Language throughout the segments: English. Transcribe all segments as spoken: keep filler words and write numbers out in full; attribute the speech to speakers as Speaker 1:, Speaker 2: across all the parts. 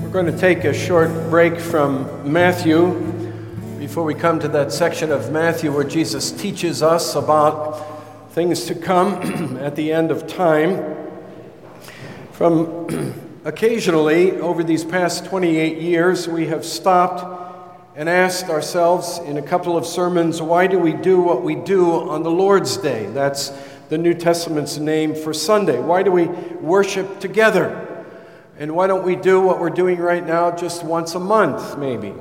Speaker 1: We're going to take a short break from Matthew before we come to that section of Matthew where Jesus teaches us about things to come at the end of time. From occasionally, over these past twenty-eight years, we have stopped and asked ourselves in a couple of sermons, why do we do what we do on the Lord's Day? That's the New Testament's name for Sunday. Why do we worship together? And why don't we do what we're doing right now just once a month, maybe?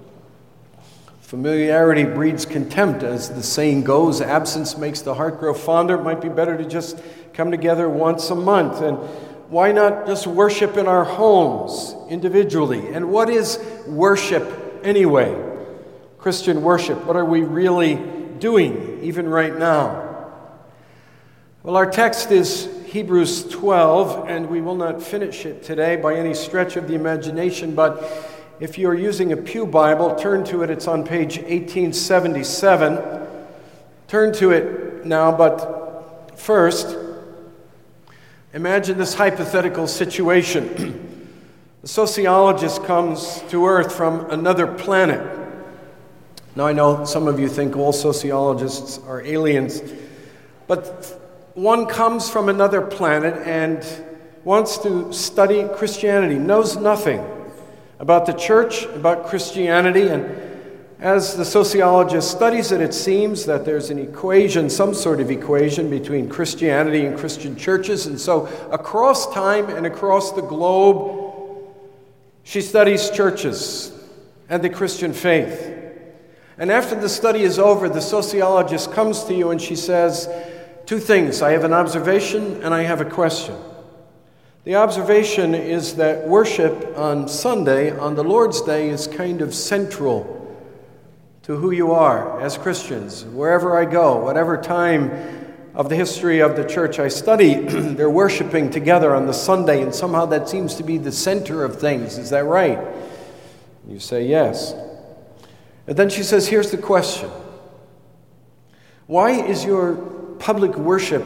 Speaker 1: Familiarity breeds contempt, as the saying goes. Absence makes the heart grow fonder. It might be better to just come together once a month. And why not just worship in our homes individually? And what is worship anyway? Christian worship, what are we really doing even right now? Well, our text is Hebrews twelve, and we will not finish it today by any stretch of the imagination, but if you're using a Pew Bible, turn to it. It's on page eighteen seventy-seven. Turn to it now, but first, imagine this hypothetical situation. A sociologist comes to Earth from another planet. Now, I know some of you think all sociologists are aliens, but one comes from another planet and wants to study Christianity, knows nothing about the church, about Christianity, and as the sociologist studies it, it seems that there's an equation, some sort of equation between Christianity and Christian churches, and so across time and across the globe, she studies churches and the Christian faith. And after the study is over, the sociologist comes to you and she says, two things. I have an observation and I have a question. The observation is that worship on Sunday, on the Lord's Day, is kind of central to who you are as Christians. Wherever I go, whatever time of the history of the church I study, they're worshiping together on the Sunday, and somehow that seems to be the center of things. Is that right? You say yes. And then she says, here's the question. Why is your public worship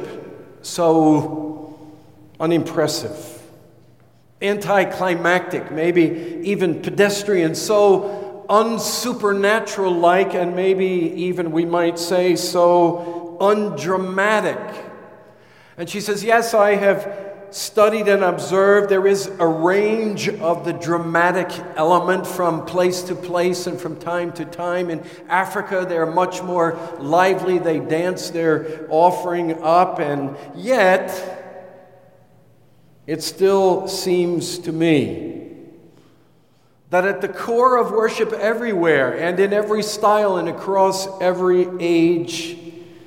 Speaker 1: so unimpressive, anticlimactic, maybe even pedestrian, so unsupernatural-like, and maybe even, we might say, so undramatic? And she says, yes, I have studied and observed. There is a range of the dramatic element from place to place and from time to time. In Africa, they're much more lively. They dance their offering up, and yet it still seems to me that at the core of worship everywhere and in every style and across every age,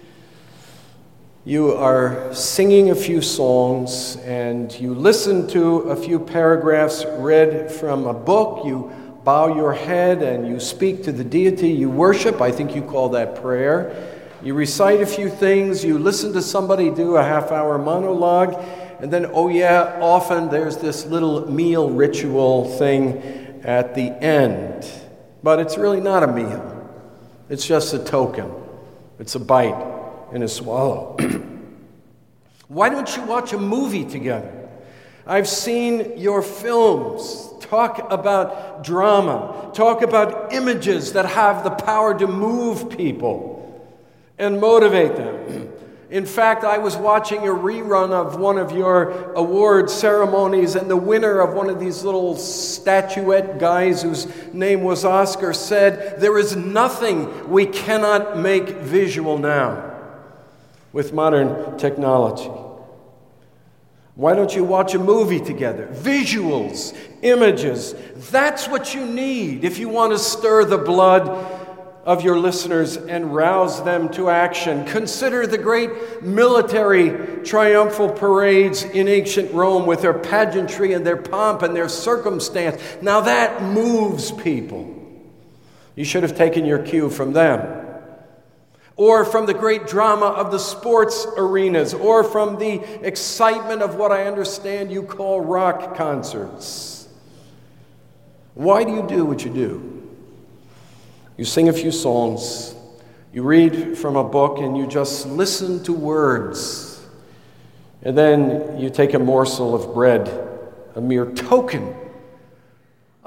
Speaker 1: you are singing a few songs and you listen to a few paragraphs read from a book. You bow your head and you speak to the deity you worship. I think you call that prayer. You recite a few things. You listen to somebody do a half-hour monologue. And then, oh yeah, often there's this little meal ritual thing at the end. But it's really not a meal. It's just a token. It's a bite and a swallow. Why don't you watch a movie together? I've seen your films. Talk about drama. Talk about images that have the power to move people and motivate them. In fact, I was watching a rerun of one of your award ceremonies, and the winner of one of these little statuette guys whose name was Oscar said, there is nothing we cannot make visual now with modern technology. Why don't you watch a movie together? Visuals, images, that's what you need if you want to stir the blood of your listeners and rouse them to action. Consider the great military triumphal parades in ancient Rome with their pageantry and their pomp and their circumstance. Now that moves people. You should have taken your cue from them. Or from the great drama of the sports arenas, or from the excitement of what I understand you call rock concerts. Why do you do what you do? You sing a few songs, you read from a book, and you just listen to words. And then you take a morsel of bread, a mere token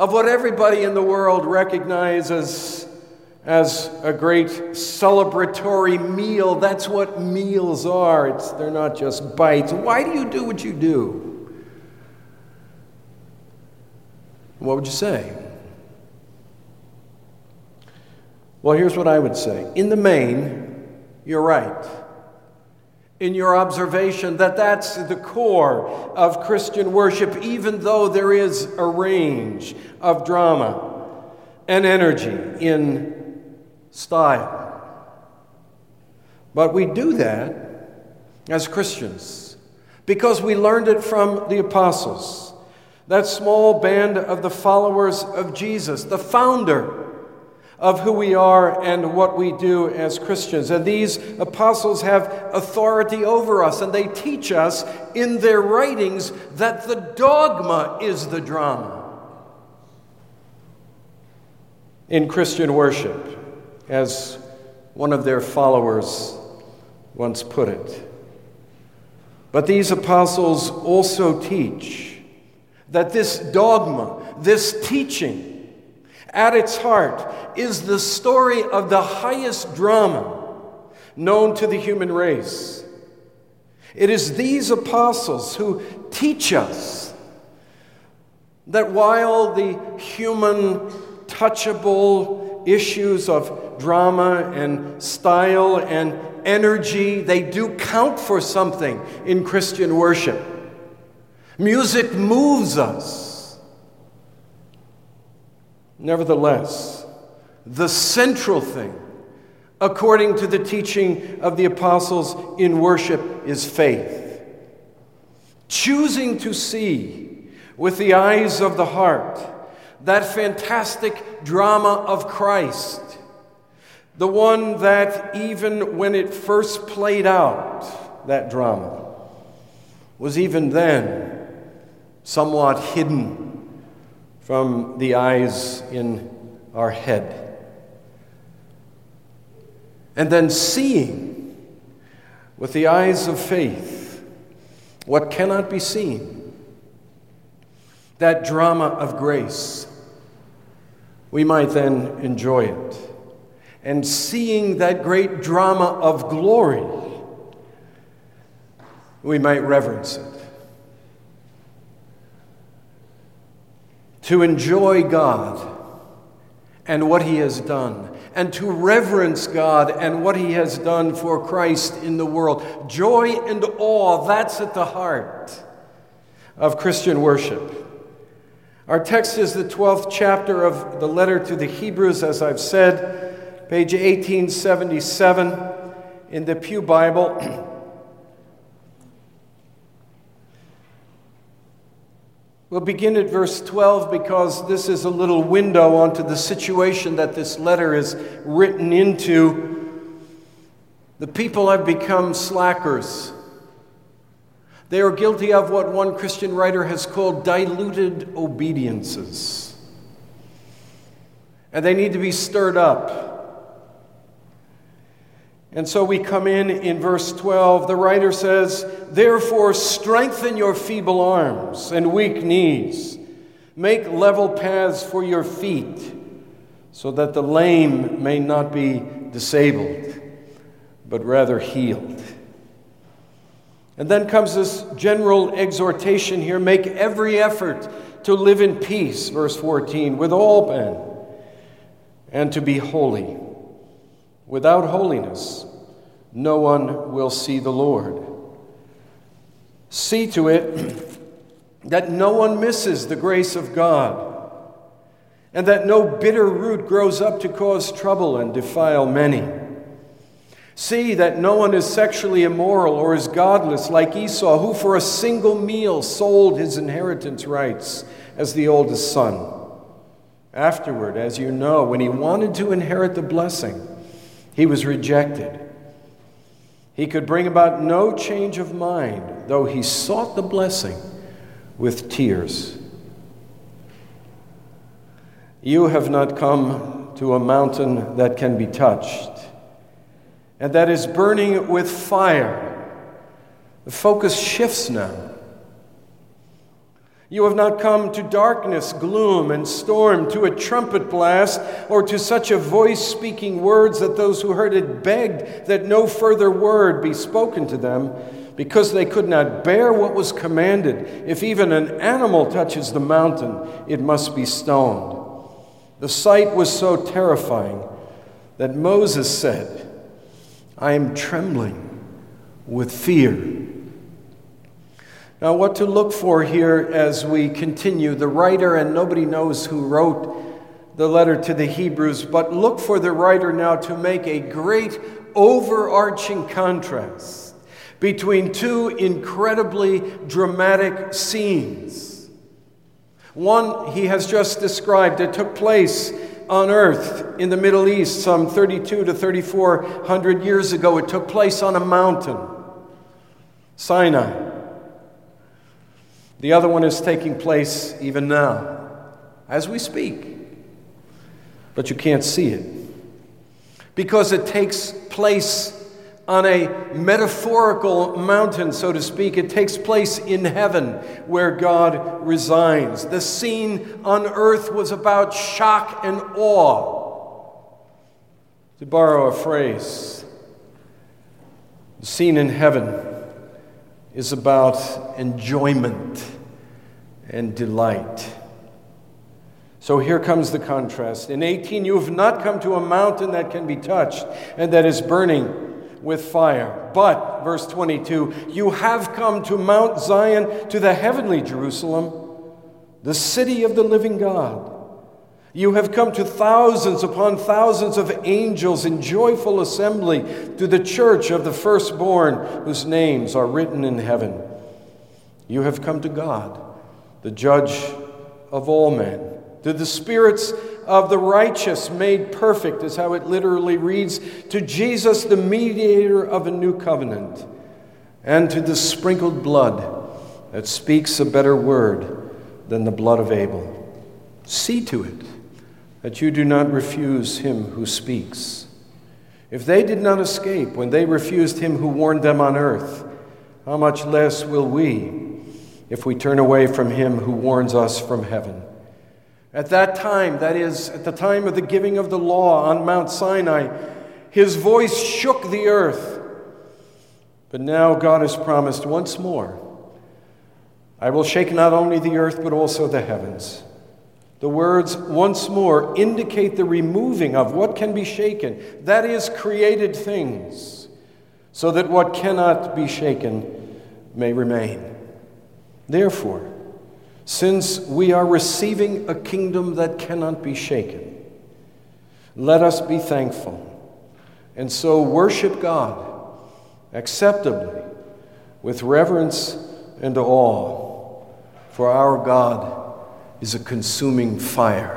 Speaker 1: of what everybody in the world recognizes as a great celebratory meal. That's what meals are. It's, they're not just bites. Why do you do what you do? What would you say? Well, here's what I would say. In the main, you're right in your observation that that's the core of Christian worship, even though there is a range of drama and energy in style. But we do that as Christians because we learned it from the apostles, that small band of the followers of Jesus, the founder of who we are and what we do as Christians. And these apostles have authority over us, and they teach us in their writings that the dogma is the drama in Christian worship, as one of their followers once put it. But these apostles also teach that this dogma, this teaching, at its heart is the story of the highest drama known to the human race. It is these apostles who teach us that while the human touchable issues of drama and style and energy, they do count for something in Christian worship. Music moves us. Nevertheless, the central thing, according to the teaching of the apostles in worship, is faith. Choosing to see with the eyes of the heart that fantastic drama of Christ, the one that even when it first played out, that drama, was even then somewhat hidden from the eyes in our head. And then seeing with the eyes of faith what cannot be seen, that drama of grace, we might then enjoy it. And seeing that great drama of glory, we might reverence it. To enjoy God and what He has done, and to reverence God and what He has done for Christ in the world. Joy and awe, that's at the heart of Christian worship. Our text is the twelfth chapter of the letter to the Hebrews, as I've said, page eighteen seventy-seven in the Pew Bible. We'll begin at verse twelve because this is a little window onto the situation that this letter is written into. The people have become slackers. They are guilty of what one Christian writer has called diluted obediences. And they need to be stirred up. And so we come in in verse twelve. The writer says, "Therefore strengthen your feeble arms and weak knees. Make level paths for your feet, so that the lame may not be disabled, but rather healed." And then comes this general exhortation here: make every effort to live in peace, verse fourteen, with all men, and to be holy. Without holiness, no one will see the Lord. See to it that no one misses the grace of God, and that no bitter root grows up to cause trouble and defile many. See that no one is sexually immoral or is godless like Esau, who for a single meal sold his inheritance rights as the oldest son. Afterward, as you know, when he wanted to inherit the blessing, he was rejected. He could bring about no change of mind, though he sought the blessing with tears. You have not come to a mountain that can be touched, and that is burning with fire. The focus shifts now. You have not come to darkness, gloom, and storm, to a trumpet blast, or to such a voice speaking words that those who heard it begged that no further word be spoken to them, because they could not bear what was commanded. If even an animal touches the mountain, it must be stoned. The sight was so terrifying that Moses said, I am trembling with fear. Now, what to look for here as we continue. The writer, and nobody knows who wrote the letter to the Hebrews, but look for the writer now to make a great overarching contrast between two incredibly dramatic scenes. One he has just described. It took place on earth in the Middle East some thirty-two to thirty-four hundred years ago. It took place on a mountain, Sinai. The other one is taking place even now, as we speak. But you can't see it, because it takes place on a metaphorical mountain, so to speak. It takes place in heaven, where God resides. The scene on earth was about shock and awe. To borrow a phrase, the scene in heaven is about enjoyment and delight. So here comes the contrast. In eighteen, you have not come to a mountain that can be touched and that is burning with fire. But, verse twenty-two, you have come to Mount Zion, to the heavenly Jerusalem, the city of the living God. You have come to thousands upon thousands of angels in joyful assembly, to the church of the firstborn, whose names are written in heaven. You have come to God, the judge of all men, to the spirits of the righteous made perfect, is how it literally reads, to Jesus, the mediator of a new covenant, and to the sprinkled blood that speaks a better word than the blood of Abel. See to it that you do not refuse him who speaks. If they did not escape when they refused him who warned them on earth, how much less will we if we turn away from him who warns us from heaven? At that time, that is, at the time of the giving of the law on Mount Sinai, his voice shook the earth. But now God has promised once more, I will shake not only the earth but also the heavens. The words once more indicate the removing of what can be shaken, that is, created things, so that what cannot be shaken may remain. Therefore, since we are receiving a kingdom that cannot be shaken, let us be thankful and so worship God acceptably with reverence and awe, for our God is a consuming fire.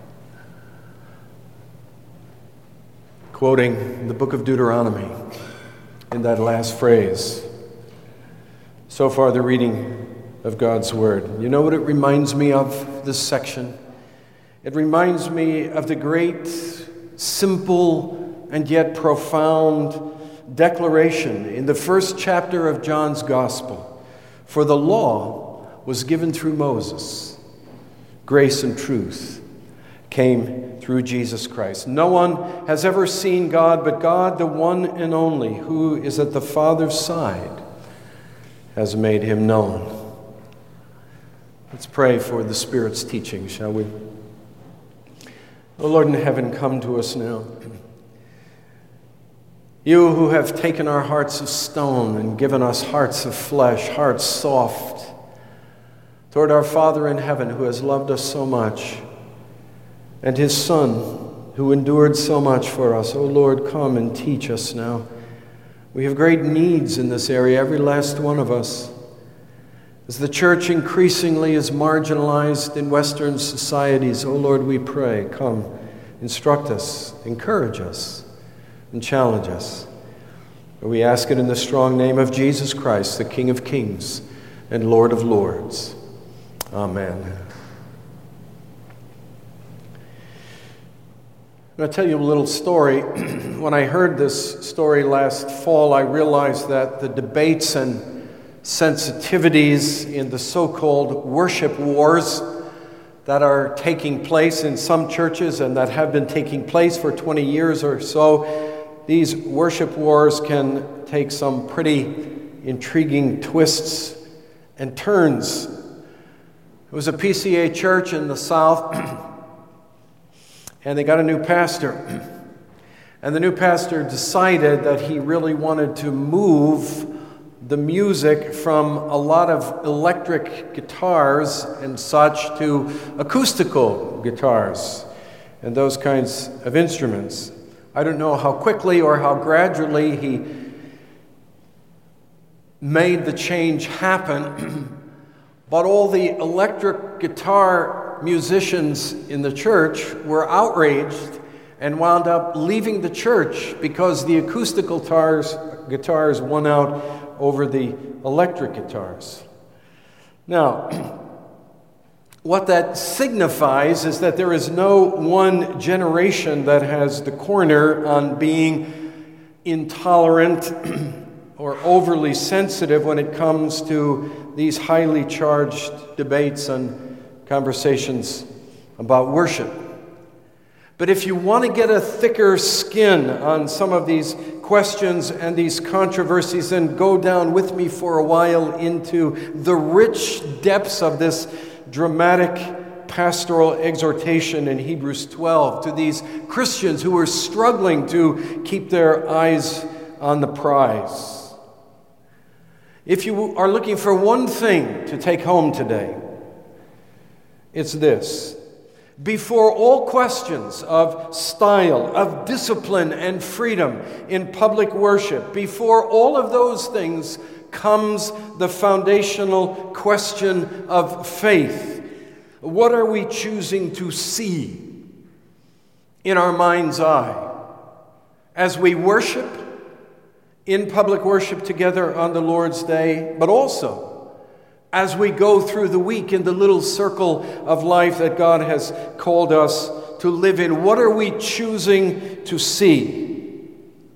Speaker 1: Quoting the book of Deuteronomy in that last phrase. So far, the reading of God's word. You know what it reminds me of, this section? It reminds me of the great, simple, and yet profound declaration in the first chapter of John's Gospel. For the law was given through Moses. Grace and truth came through Jesus Christ. No one has ever seen God, but God, the one and only, who is at the Father's side, has made him known. Let's pray for the Spirit's teaching, shall we? O Lord in heaven, come to us now. You who have taken our hearts of stone and given us hearts of flesh, hearts soft, toward our Father in heaven who has loved us so much, and his Son who endured so much for us. O Lord, come and teach us now. We have great needs in this area, every last one of us. As the church increasingly is marginalized in Western societies, O Lord, we pray, come, instruct us, encourage us, and challenge us. We ask it in the strong name of Jesus Christ, the King of Kings and Lord of Lords. Amen. I'll tell you a little story. When I heard this story last fall, I realized that the debates and sensitivities in the so-called worship wars that are taking place in some churches and that have been taking place for twenty years or so. These worship wars can take some pretty intriguing twists and turns. It was a P C A church in the South, and they got a new pastor. And the new pastor decided that he really wanted to move the music from a lot of electric guitars and such to acoustical guitars and those kinds of instruments. I don't know how quickly or how gradually he made the change happen, but all the electric guitar musicians in the church were outraged and wound up leaving the church because the acoustical guitars, guitars won out over the electric guitars. Now, what that signifies is that there is no one generation that has the corner on being intolerant or overly sensitive when it comes to these highly charged debates and conversations about worship. But if you want to get a thicker skin on some of these questions and these controversies, then go down with me for a while into the rich depths of this dramatic pastoral exhortation in Hebrews twelve to these Christians who were struggling to keep their eyes on the prize. If you are looking for one thing to take home today, it's this. Before all questions of style, of discipline and freedom in public worship, before all of those things comes the foundational question of faith. What are we choosing to see in our mind's eye as we worship in public worship together on the Lord's Day, but also as we go through the week in the little circle of life that God has called us to live in? What are we choosing to see?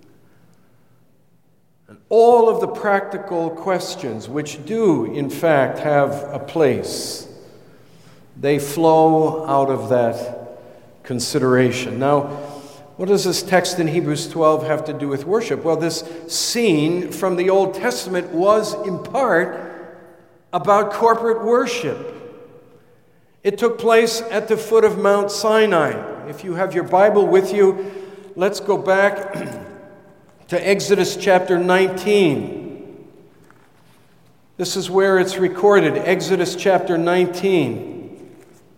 Speaker 1: And all of the practical questions, which do, in fact, have a place, they flow out of that consideration. Now, what does this text in Hebrews twelve have to do with worship? Well, this scene from the Old Testament was, in part, about corporate worship. It took place at the foot of Mount Sinai. If you have your Bible with you, let's go back to Exodus chapter nineteen. This is where it's recorded, Exodus chapter nineteen.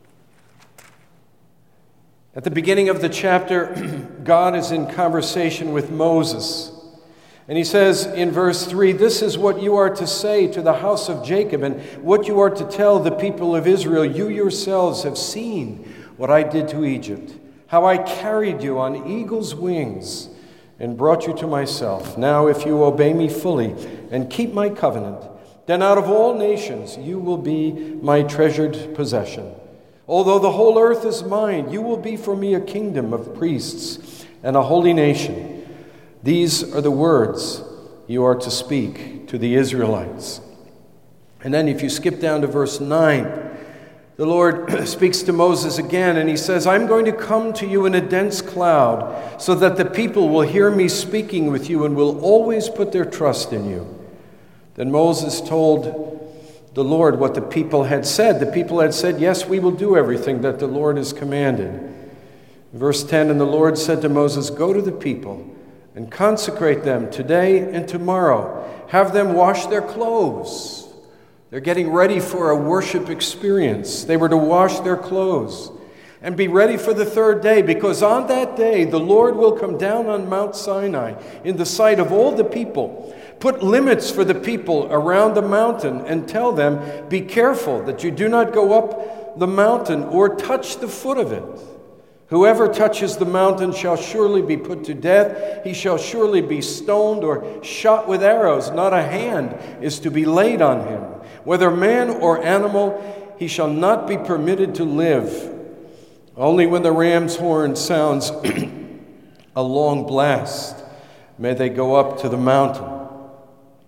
Speaker 1: At the beginning of the chapter, God is in conversation with Moses. And he says in verse three, "This is what you are to say to the house of Jacob, and what you are to tell the people of Israel. You yourselves have seen what I did to Egypt, how I carried you on eagle's wings and brought you to myself. Now if you obey me fully and keep my covenant, then out of all nations you will be my treasured possession. Although the whole earth is mine, you will be for me a kingdom of priests and a holy nation. These are the words you are to speak to the Israelites." And then if you skip down to verse nine, the Lord speaks to Moses again, and he says, "I'm going to come to you in a dense cloud, so that the people will hear me speaking with you and will always put their trust in you." Then Moses told the Lord what the people had said. The people had said, "Yes, we will do everything that the Lord has commanded." Verse ten, "And the Lord said to Moses, go to the people and consecrate them today and tomorrow. Have them wash their clothes." They're getting ready for a worship experience. They were to wash their clothes and be ready for the third day, because on that day the Lord will come down on Mount Sinai in the sight of all the people. Put limits for the people around the mountain and tell them, "Be careful that you do not go up the mountain or touch the foot of it. Whoever touches the mountain shall surely be put to death. He shall surely be stoned or shot with arrows. Not a hand is to be laid on him. Whether man or animal, he shall not be permitted to live. Only when the ram's horn sounds a long blast may they go up to the mountain."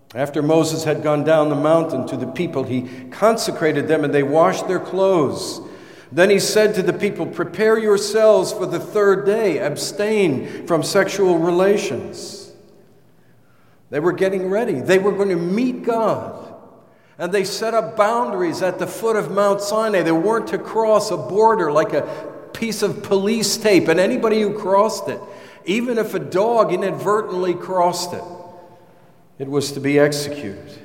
Speaker 1: After Moses had gone down the mountain to the people, he consecrated them and they washed their clothes. Then he said to the people, "Prepare yourselves for the third day. Abstain from sexual relations." They were getting ready. They were going to meet God. And they set up boundaries at the foot of Mount Sinai. They weren't to cross a border like a piece of police tape. And anybody who crossed it, even if a dog inadvertently crossed it, it was to be executed.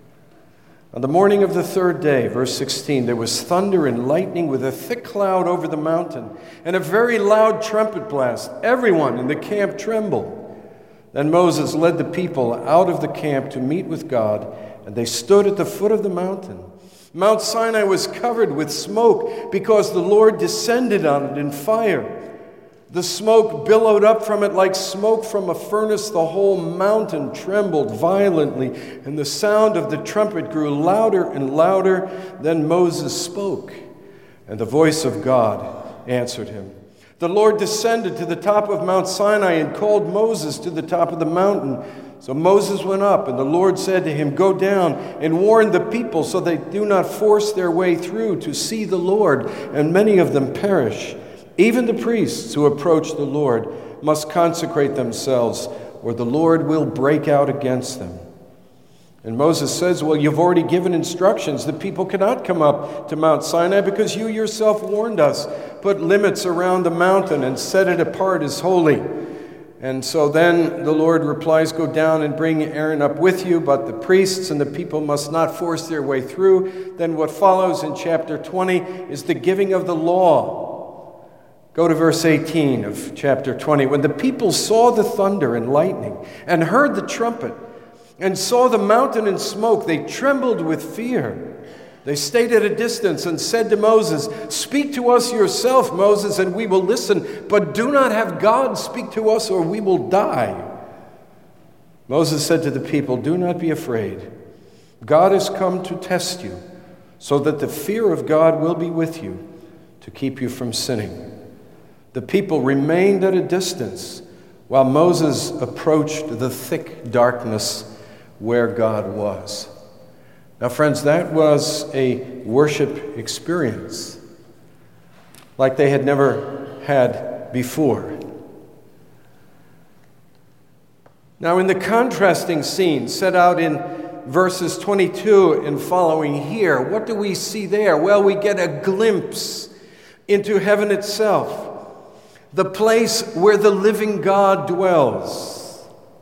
Speaker 1: On the morning of the third day, verse sixteen, there was thunder and lightning with a thick cloud over the mountain and a very loud trumpet blast. Everyone in the camp trembled. Then Moses led the people out of the camp to meet with God, and they stood at the foot of the mountain. Mount Sinai was covered with smoke because the Lord descended on it in fire. The smoke billowed up from it like smoke from a furnace. The whole mountain trembled violently, and the sound of the trumpet grew louder and louder. Then Moses spoke, and the voice of God answered him. The Lord descended to the top of Mount Sinai and called Moses to the top of the mountain. So Moses went up, and the Lord said to him, "Go down and warn the people so they do not force their way through to see the Lord, and many of them perish. Even the priests who approach the Lord must consecrate themselves, or the Lord will break out against them." And Moses says, "Well, you've already given instructions. The people cannot come up to Mount Sinai because you yourself warned us. Put limits around the mountain and set it apart as holy." And so then the Lord replies, "Go down and bring Aaron up with you, but the priests and the people must not force their way through." Then what follows in chapter twenty is the giving of the law. Go to verse eighteen of chapter twenty. When the people saw the thunder and lightning and heard the trumpet and saw the mountain in smoke, they trembled with fear. They stayed at a distance and said to Moses, "Speak to us yourself, Moses, and we will listen, but do not have God speak to us or we will die." Moses said to the people, "Do not be afraid. God has come to test you so that the fear of God will be with you to keep you from sinning." The people remained at a distance while Moses approached the thick darkness where God was. Now, friends, that was a worship experience like they had never had before. Now, in the contrasting scene set out in verses twenty-two and following here, what do we see there? Well, we get a glimpse into heaven itself, the place where the living God dwells.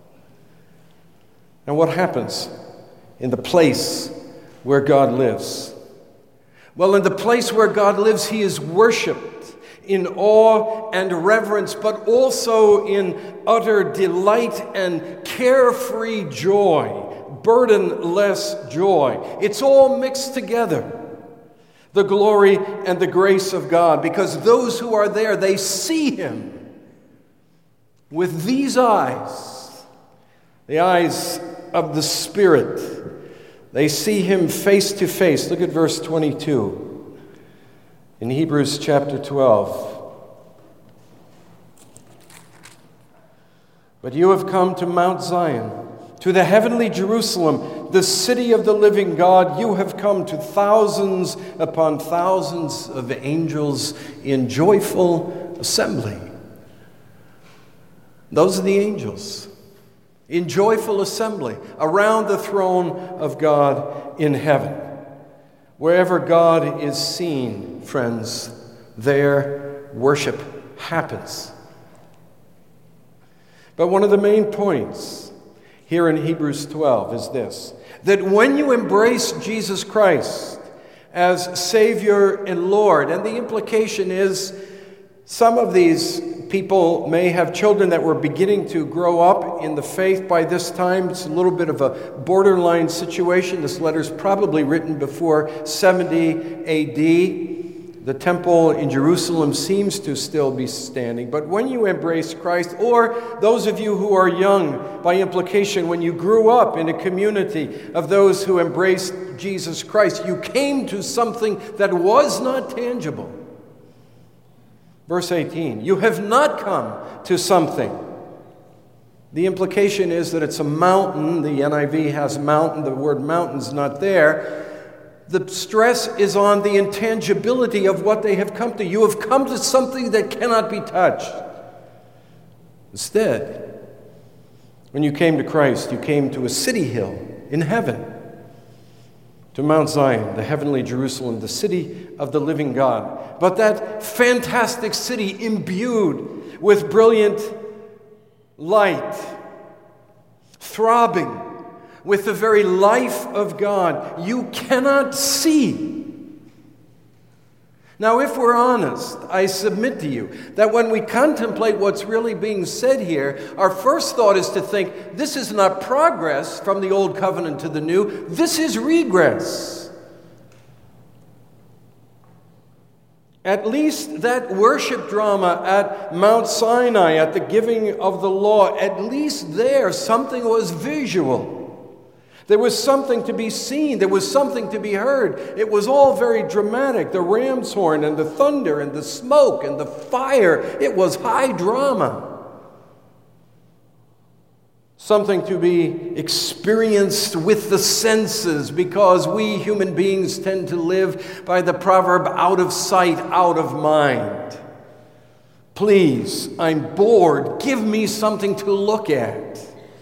Speaker 1: And what happens in the place where God lives? Well, in the place where God lives, he is worshiped in awe and reverence, but also in utter delight and carefree joy, burdenless joy. It's all mixed together, the glory and the grace of God, because those who are there, they see him with these eyes, the eyes of the Spirit. They see him face to face. Look at verse twenty-two in Hebrews chapter twelve. "But you have come to Mount Zion, to the heavenly Jerusalem, the city of the living God. You have come to thousands upon thousands of angels in joyful assembly." Those are the angels in joyful assembly around the throne of God in heaven. Wherever God is seen, friends, there worship happens. But one of the main points here in Hebrews twelve is this, that when you embrace Jesus Christ as Savior and Lord, and the implication is some of these people may have children that were beginning to grow up in the faith by this time. It's a little bit of a borderline situation. This letter is probably written before seventy A D. The temple in Jerusalem seems to still be standing. But when you embrace Christ, or those of you who are young, by implication, when you grew up in a community of those who embraced Jesus Christ, you came to something that was not tangible. Verse eighteen, you have not come to something The implication is that it's a mountain. The N I V has mountain. The word mountain's not there. The stress is on the intangibility of what they have come to. You have come to something that cannot be touched. Instead, when you came to Christ, you came to a city hill in heaven, to Mount Zion, the heavenly Jerusalem, the city of the living God. But that fantastic city imbued with brilliant light, throbbing with the very life of God, you cannot see. Now, if we're honest, I submit to you that when we contemplate what's really being said here, our first thought is to think, this is not progress from the old covenant to the new, this is regress. At least that worship drama at Mount Sinai, at the giving of the law, at least there something was visual. There was something to be seen. There was something to be heard. It was all very dramatic. The ram's horn and the thunder and the smoke and the fire. It was high drama. Something to be experienced with the senses, because we human beings tend to live by the proverb, out of sight, out of mind. Please, I'm bored. Give me something to look at.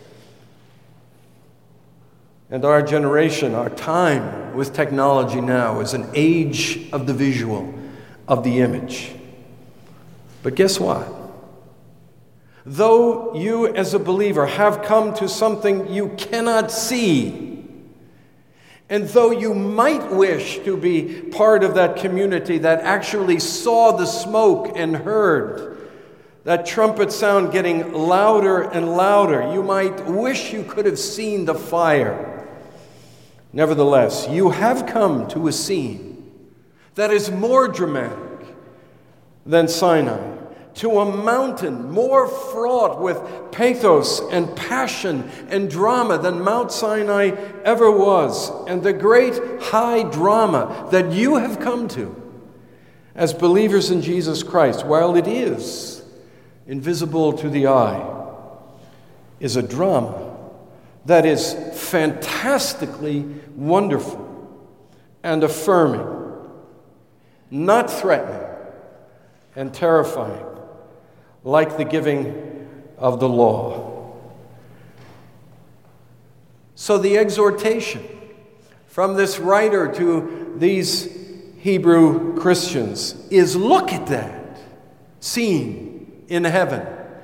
Speaker 1: And our generation, our time with technology now is an age of the visual, of the image. But guess what? Though you as a believer have come to something you cannot see, and though you might wish to be part of that community that actually saw the smoke and heard that trumpet sound getting louder and louder, you might wish you could have seen the fire. Nevertheless, you have come to a scene that is more dramatic than Sinai, to a mountain more fraught with pathos and passion and drama than Mount Sinai ever was, and the great high drama that you have come to as believers in Jesus Christ, while it is invisible to the eye, is a drama that is fantastically wonderful and affirming, not threatening and terrifying, like the giving of the law. So the exhortation from this writer to these Hebrew Christians is, look at that scene in heaven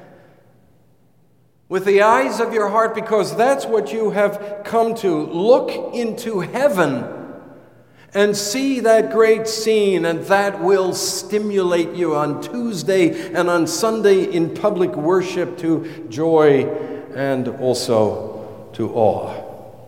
Speaker 1: with the eyes of your heart, because that's what you have come to. Look into heaven and see that great scene, and that will stimulate you on Tuesday and on Sunday in public worship to joy and also to awe.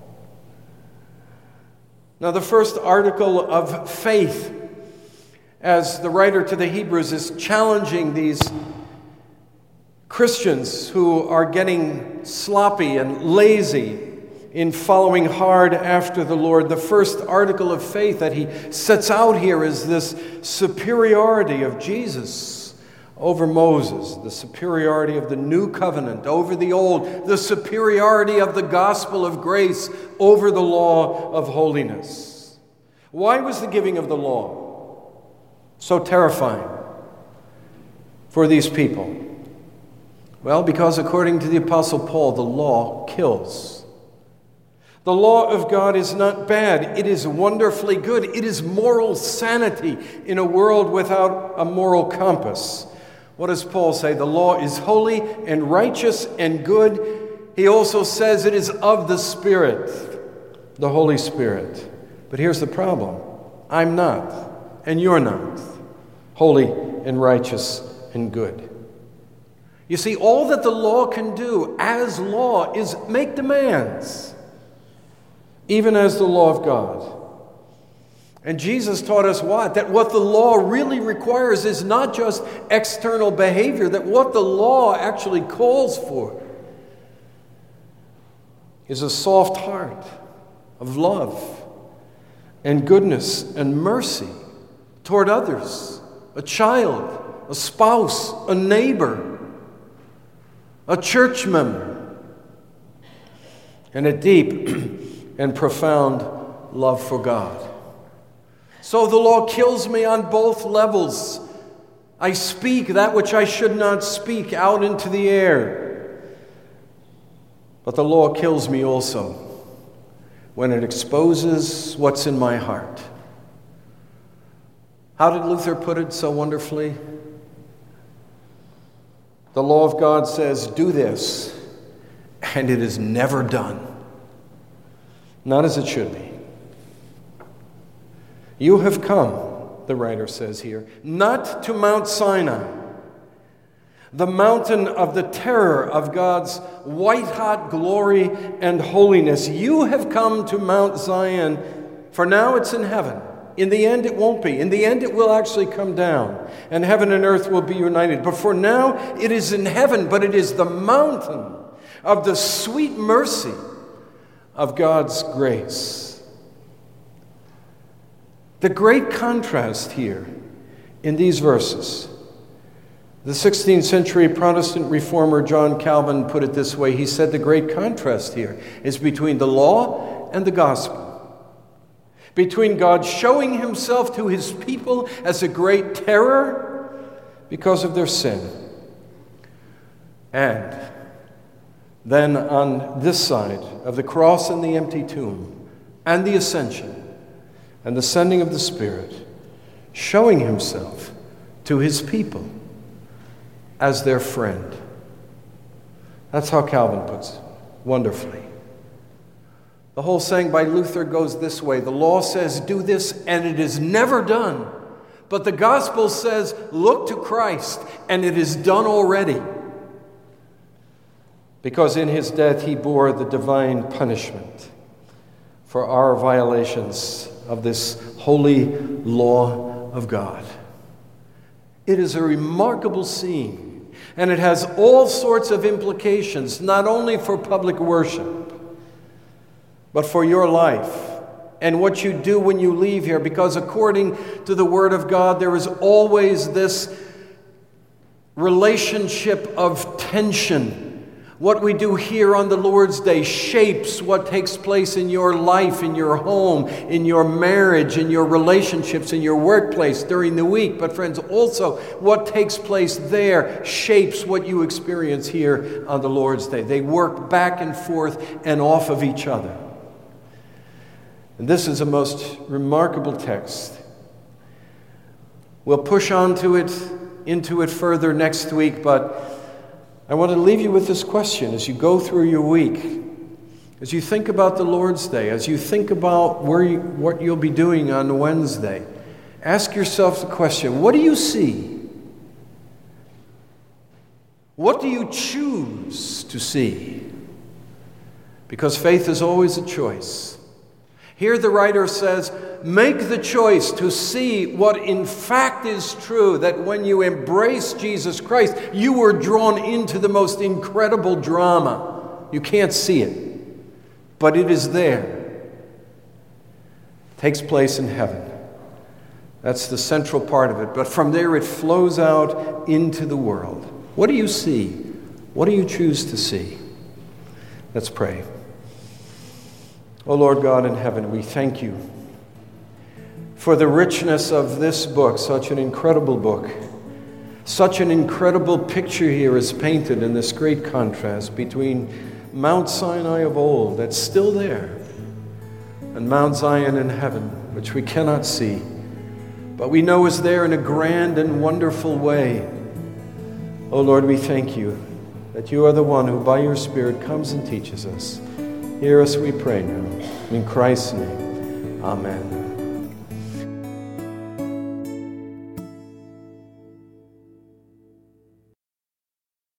Speaker 1: Now, the first article of faith, as the writer to the Hebrews is challenging these Christians who are getting sloppy and lazy in following hard after the Lord, the first article of faith that he sets out here is this superiority of Jesus over Moses, the superiority of the new covenant over the old, the superiority of the gospel of grace over the law of holiness. Why was the giving of the law so terrifying for these people? Well, because according to the Apostle Paul, the law kills. The law of God is not bad. It is wonderfully good. It is moral sanity in a world without a moral compass. What does Paul say? The law is holy and righteous and good. He also says it is of the Spirit, the Holy Spirit. But here's the problem. I'm not, and you're not, holy and righteous and good. You see, all that the law can do as law is make demands, even as the law of God. And Jesus taught us what? That what the law really requires is not just external behavior, that what the law actually calls for is a soft heart of love and goodness and mercy toward others, a child, a spouse, a neighbor, a church member, and a deep and profound love for God. So the law kills me on both levels. I speak that which I should not speak out into the air. But the law kills me also when it exposes what's in my heart. How did Luther put it so wonderfully? The law of God says, do this, and it is never done. Not as it should be. You have come, the writer says here, not to Mount Sinai, the mountain of the terror of God's white-hot glory and holiness. You have come to Mount Zion, for now it's in heaven. In the end, it won't be. In the end, it will actually come down, and heaven and earth will be united. But for now, it is in heaven, but it is the mountain of the sweet mercy of God's grace. The great contrast here in these verses. The sixteenth century Protestant reformer John Calvin put it this way. He said the great contrast here is between the law and the gospel. Between God showing himself to his people as a great terror because of their sin, and then on this side of the cross and the empty tomb and the ascension and the sending of the Spirit, showing himself to his people as their friend. That's how Calvin puts it wonderfully. The whole saying by Luther goes this way. The law says, do this, and it is never done. But the gospel says, look to Christ, and it is done already. Because in his death he bore the divine punishment for our violations of this holy law of God. It is a remarkable scene, and it has all sorts of implications, not only for public worship, but for your life and what you do when you leave here. Because according to the Word of God, there is always this relationship of tension. What we do here on the Lord's Day shapes what takes place in your life, in your home, in your marriage, in your relationships, in your workplace during the week. But friends, also what takes place there shapes what you experience here on the Lord's Day. They work back and forth and off of each other. And this is a most remarkable text. We'll push on to it, into it further next week, but I want to leave you with this question as you go through your week, as you think about the Lord's Day, as you think about where you, what you'll be doing on Wednesday. Ask yourself the question, what do you see? What do you choose to see? Because faith is always a choice. Here the writer says, make the choice to see what in fact is true, that when you embrace Jesus Christ, you were drawn into the most incredible drama. You can't see it, but it is there. It takes place in heaven. That's the central part of it. But from there it flows out into the world. What do you see? What do you choose to see? Let's pray. O Lord God in heaven, we thank you for the richness of this book, such an incredible book. Such an incredible picture here is painted in this great contrast between Mount Sinai of old, that's still there, and Mount Zion in heaven, which we cannot see, but we know is there in a grand and wonderful way. O Lord, we thank you that you are the one who by your Spirit comes and teaches us. Hear us, we pray now. In Christ's name, amen.